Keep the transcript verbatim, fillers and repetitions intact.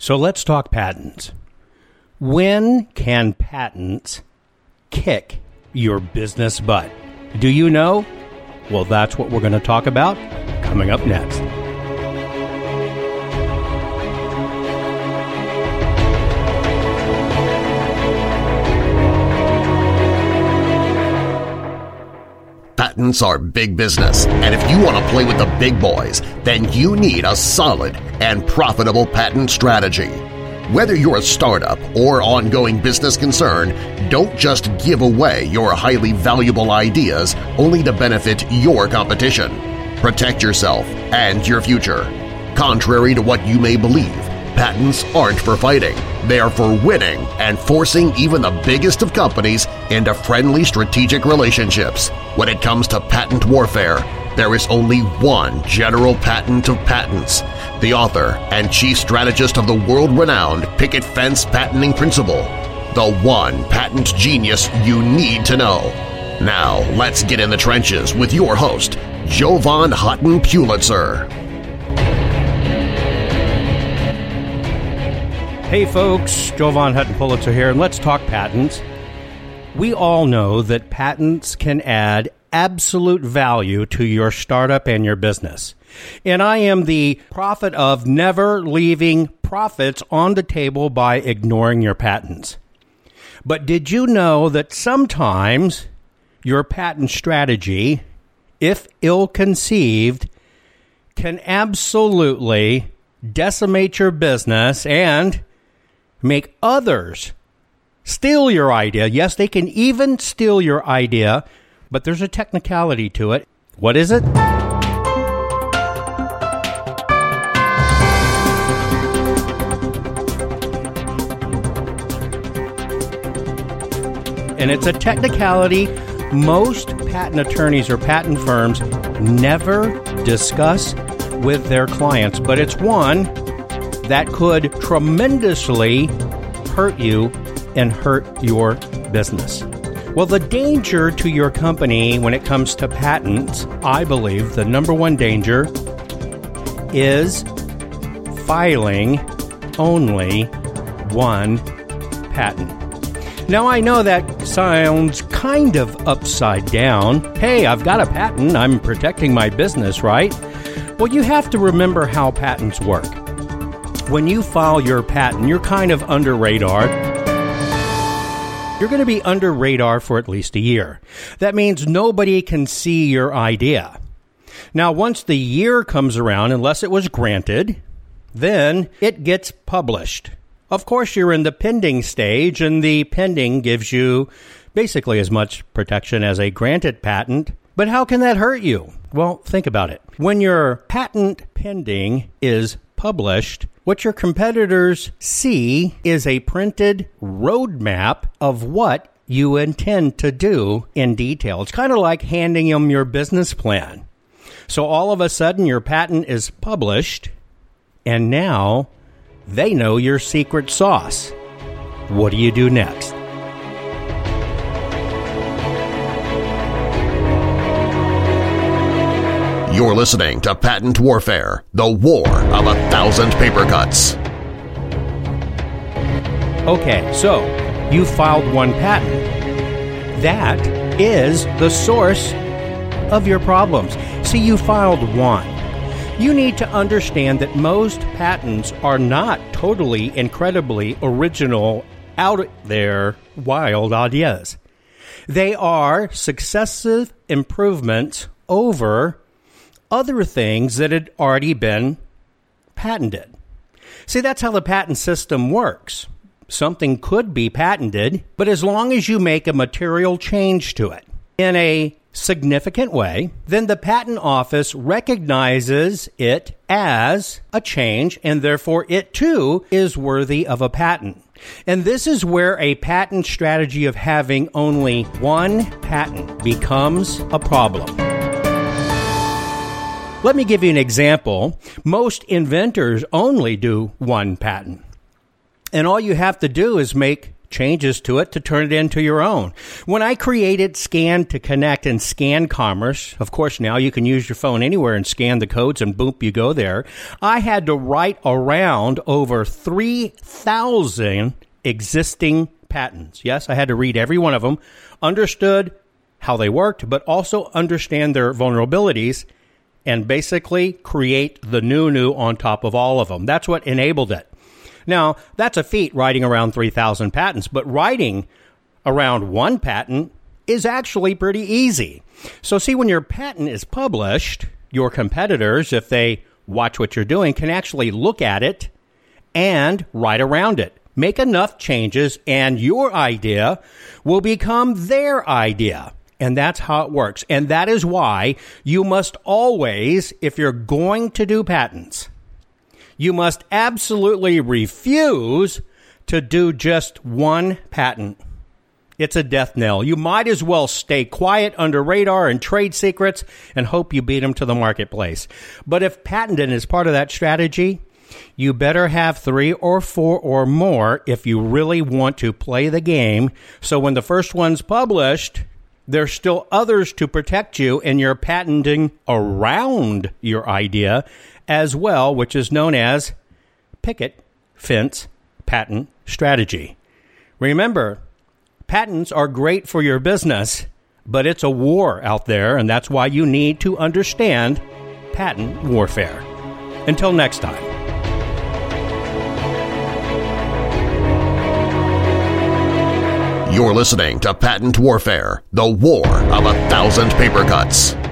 So let's talk patents. When can patents kick your business butt? Do you know? Well, that's what we're going to talk about coming up next. Patents are big business, and if you want to play with the big boys, then you need a solid and profitable patent strategy. Whether you're a startup or ongoing business concern, don't just give away your highly valuable ideas only to benefit your competition. Protect yourself and your future. Contrary to what you may believe, patents aren't for fighting. They are for winning and forcing even the biggest of companies into friendly strategic relationships. When it comes to patent warfare, there is only one general patent of patents. The author and chief strategist of the world-renowned Picket Fence Patenting Principle. The one patent genius you need to know. Now, let's get in the trenches with your host, Jovan Hutton Pulitzer. Hey folks, Jovan Hutton Pulitzer here, and let's talk patents. We all know that patents can add absolute value to your startup and your business. And I am the prophet of never leaving profits on the table by ignoring your patents. But did you know that sometimes your patent strategy, if ill-conceived, can absolutely decimate your business and make others steal your idea? Yes, they can even steal your idea, but there's a technicality to it. What is it? And it's a technicality most patent attorneys or patent firms never discuss with their clients, but it's one that could tremendously hurt you and hurt your business. Well, the danger to your company when it comes to patents, I believe the number one danger is filing only one patent. Now, I know that sounds kind of upside down. Hey, I've got a patent. I'm protecting my business, right? Well, you have to remember how patents work. When you file your patent, you're kind of under radar. You're going to be under radar for at least a year. That means nobody can see your idea. Now, once the year comes around, unless it was granted, then it gets published. Of course, you're in the pending stage, and the pending gives you basically as much protection as a granted patent. But how can that hurt you? Well, think about it. When your patent pending is published, what your competitors see is a printed roadmap of what you intend to do in detail. It's kind of like handing them your business plan. So all of a sudden, your patent is published, and now they know your secret sauce. What do you do next? You're listening to Patent Warfare, the war of a thousand paper cuts. Okay, so you filed one patent. That is the source of your problems. See, you filed one. You need to understand that most patents are not totally, incredibly original, out there, wild ideas. They are successive improvements over other things that had already been patented. See, that's how the patent system works. Something could be patented, but as long as you make a material change to it in a significant way, then the patent office recognizes it as a change, and therefore it too is worthy of a patent. And this is where a patent strategy of having only one patent becomes a problem. Let me give you an example. Most inventors only do one patent. And all you have to do is make changes to it to turn it into your own. When I created Scan to Connect and Scan Commerce, of course now you can use your phone anywhere and scan the codes and boom, you go there. I had to write around over three thousand existing patents. Yes, I had to read every one of them, understood how they worked, but also understand their vulnerabilities and basically create the new new on top of all of them. That's what enabled it. Now, that's a feat, writing around three thousand patents, but writing around one patent is actually pretty easy. So see, when your patent is published, your competitors, if they watch what you're doing, can actually look at it and write around it. Make enough changes, and your idea will become their idea. And that's how it works. And that is why you must always, if you're going to do patents, you must absolutely refuse to do just one patent. It's a death knell. You might as well stay quiet under radar and trade secrets and hope you beat them to the marketplace. But if patenting is part of that strategy, you better have three or four or more if you really want to play the game. So when the first one's published, there's still others to protect you, and you're patenting around your idea as well, which is known as picket fence patent strategy. Remember, patents are great for your business, but it's a war out there, and that's why you need to understand patent warfare. Until next time. You're listening to Patent Warfare, the war of a thousand paper cuts.